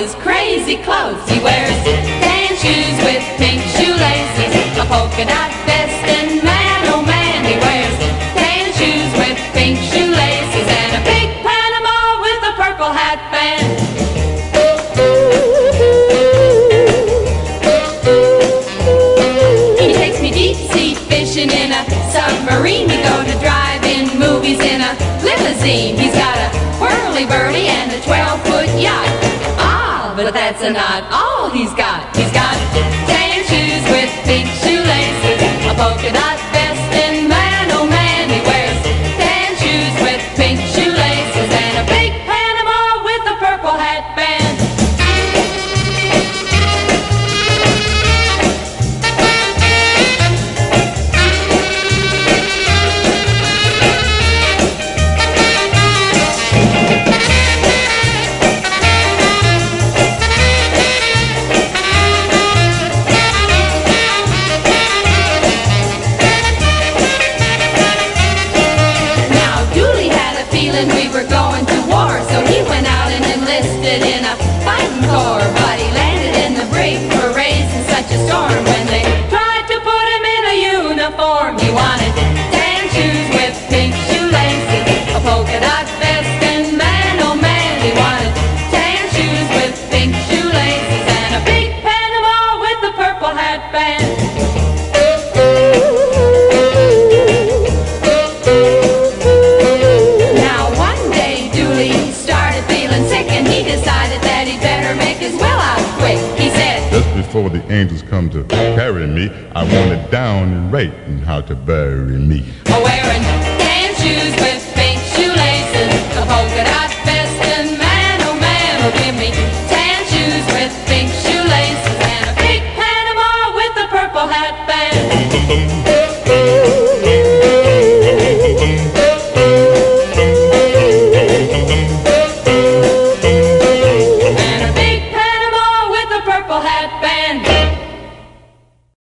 his crazy clothes. He wears tan shoes with pink shoelaces, a polka dot vest, and man, oh man, he wears tan shoes with pink shoelaces and a big Panama with a purple hat band. He takes me deep sea fishing in a submarine. We go to drive-in movies in a limousine. He's got a whirly-burly and a 12-foot yacht. Ah, but that's not all he's got. He's got tan shoes with pink shoelaces, a polka dot vest, and man, oh man, he wears tan shoes with pink shoelaces and a big Panama with a purple hat band. We were going to war, so he went out and enlisted in a fighting corps. But he landed in the brig for raising such a storm. When they tried to put him in a uniform, he wanted tan shoes with pink shoelaces, a polka dot vest, and man, oh man, he wanted tan shoes with pink shoelaces and a big Panama with a purple hat band. Before the angels come to carry me, I want it down and right and how to bury me. Wearing tan shoes with pink shoelaces, a polka dot vest, and man, oh man, will be